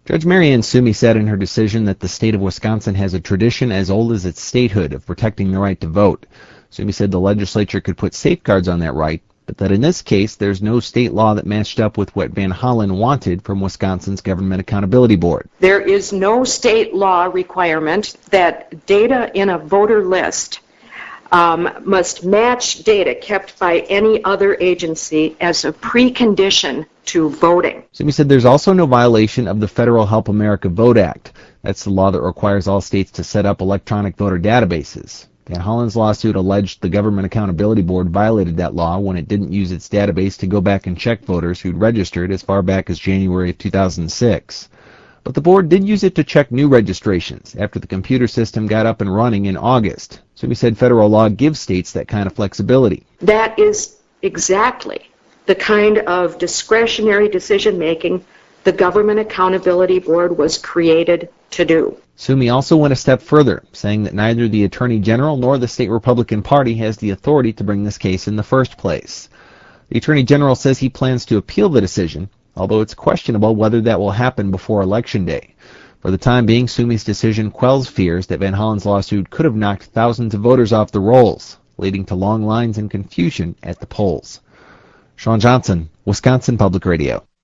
Judge Marianne Sumi said in her decision that the state of Wisconsin has a tradition as old as its statehood of protecting the right to vote. Sumi said the legislature could put safeguards on that right, but that in this case there's no state law that matched up with what Van Hollen wanted from Wisconsin's Government Accountability Board. There is no state law requirement that data in a voter list must match data kept by any other agency as a precondition to voting. Sumi said there's also no violation of the Federal Help America Vote Act. That's the law that requires all states to set up electronic voter databases. Van Hollen's lawsuit alleged the Government Accountability Board violated that law when it didn't use its database to go back and check voters who'd registered as far back as January of 2006. But the board did use it to check new registrations after the computer system got up and running in August. Sumi said federal law gives states that kind of flexibility. That is exactly the kind of discretionary decision-making the Government Accountability Board was created to do. Sumi also went a step further, saying that neither the Attorney General nor the state Republican Party has the authority to bring this case in the first place. The Attorney General says he plans to appeal the decision, although it's questionable whether that will happen before Election Day. For the time being, Sumi's decision quells fears that Van Hollen's lawsuit could have knocked thousands of voters off the rolls, leading to long lines and confusion at the polls. Sean Johnson, Wisconsin Public Radio.